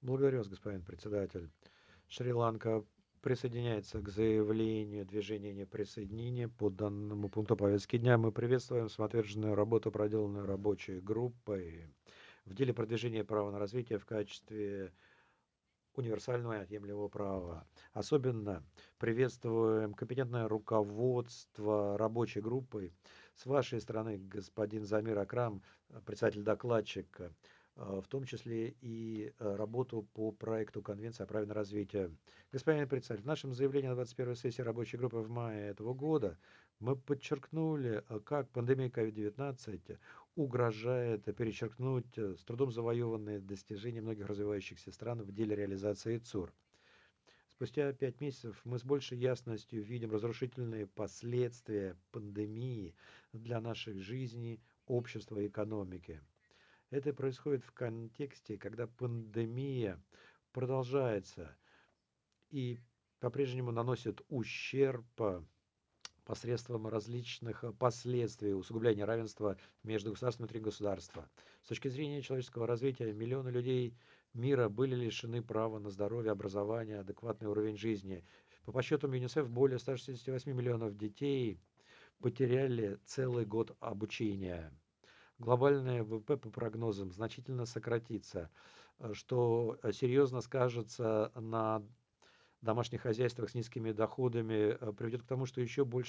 Благодарю вас, господин председатель. Шри-Ланка присоединяется к заявлению движения неприсоединения по данному пункту повестки дня. Мы приветствуем самоотверженную работу, проделанную рабочей группой в деле продвижения права на развитие в качестве универсального и отъемлемого права. Особенно приветствуем компетентное руководство рабочей группы. С вашей стороны, господин Замир Акрам, председатель докладчика, в том числе и работу по проекту Конвенции о праве на развитие. Господин председатель, в нашем заявлении на 21-й сессии рабочей группы в мае этого года мы подчеркнули, как пандемия COVID-19 угрожает перечеркнуть с трудом завоеванные достижения многих развивающихся стран в деле реализации ЦУР. Спустя 5 месяцев мы с большей ясностью видим разрушительные последствия пандемии для нашей жизни, общества и экономики. Это происходит в контексте, когда пандемия продолжается и по-прежнему наносит ущерб посредством различных последствий усугубления равенства между государствами внутри государства. С точки зрения человеческого развития, миллионы людей мира были лишены права на здоровье, образование, адекватный уровень жизни. По подсчетам ЮНИСЕФ, более 168 миллионов детей потеряли целый год обучения. Глобальное ВВП по прогнозам значительно сократится, что серьезно скажется на домашних хозяйствах с низкими доходами, приведет к тому, что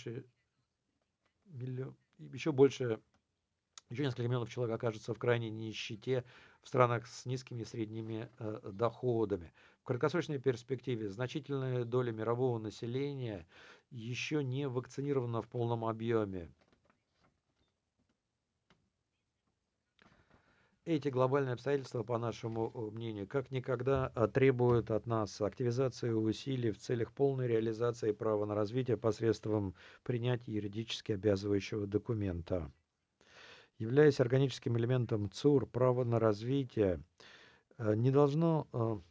еще больше, еще несколько миллионов человек окажутся в крайней нищете в странах с низкими и средними доходами. В краткосрочной перспективе значительная доля мирового населения еще не вакцинирована в полном объеме. Эти глобальные обстоятельства, по нашему мнению, как никогда требуют от нас активизации усилий в целях полной реализации права на развитие посредством принятия юридически обязывающего документа. Являясь органическим элементом ЦУР, право на развитие не должно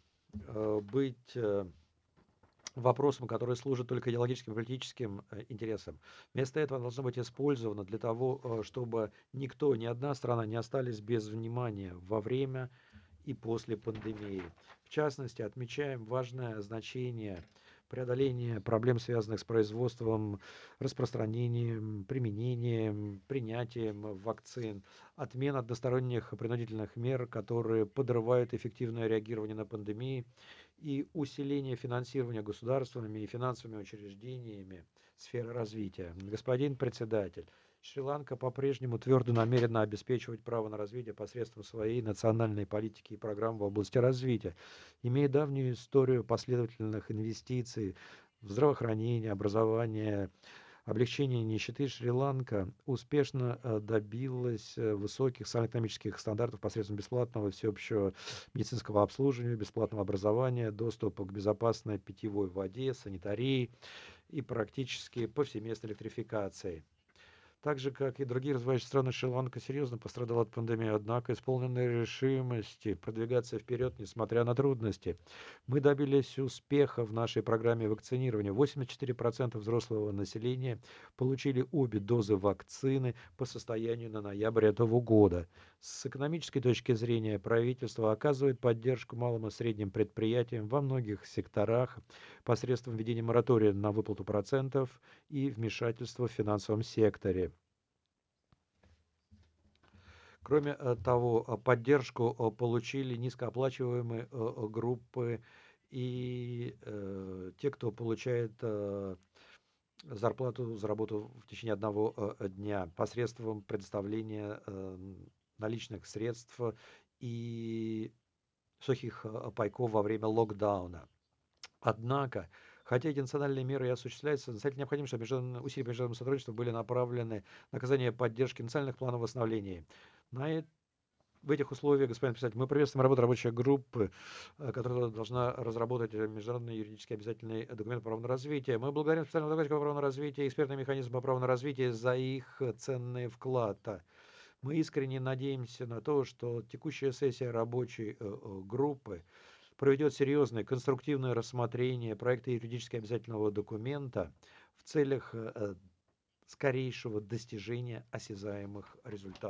быть вопросом, который служит только идеологическим и политическим интересам. Вместо этого должно быть использовано для того, чтобы никто, ни одна страна не остались без внимания во время и после пандемии. В частности, отмечаем важное значение преодоления проблем, связанных с производством, распространением, применением, принятием вакцин, отмена односторонних принудительных мер, которые подрывают эффективное реагирование на пандемии, и усиление финансирования государственными и финансовыми учреждениями сферы развития. Господин председатель, Шри-Ланка по-прежнему твердо намерена обеспечивать право на развитие посредством своей национальной политики и программ в области развития. Имея давнюю историю последовательных инвестиций в здравоохранение, образование, облегчение нищеты, Шри-Ланка успешно добилась высоких социально-экономических стандартов посредством бесплатного всеобщего медицинского обслуживания, бесплатного образования, доступа к безопасной питьевой воде, санитарии и практически повсеместной электрификации. Так же, как и другие развивающиеся страны, Шри-Ланка серьезно пострадала от пандемии, однако исполненной решимости продвигаться вперед, несмотря на трудности. Мы добились успеха в нашей программе вакцинирования. 84% взрослого населения получили обе дозы вакцины по состоянию на ноябрь этого года. С экономической точки зрения правительство оказывает поддержку малым и средним предприятиям во многих секторах посредством введения моратория на выплату процентов и вмешательства в финансовом секторе. Кроме того, поддержку получили низкооплачиваемые группы и те, кто получает зарплату за работу в течение одного дня посредством предоставления наличных средств и сухих пайков во время локдауна. Однако, хотя эти национальные меры и осуществляются, настоятельно необходимо, чтобы усилия международного сотрудничества были направлены на оказание поддержки национальных планов восстановления. В этих условиях, господин председатель, мы приветствуем работу рабочей группы, которая должна разработать международный юридически обязательный документ по праву на развитие. Мы благодарим специального докладчика по праву на развитие и экспертный механизм по праву на развитие за их ценный вклад. Мы искренне надеемся на то, что текущая сессия рабочей группы проведет серьезное конструктивное рассмотрение проекта юридически обязательного документа в целях скорейшего достижения осязаемых результатов.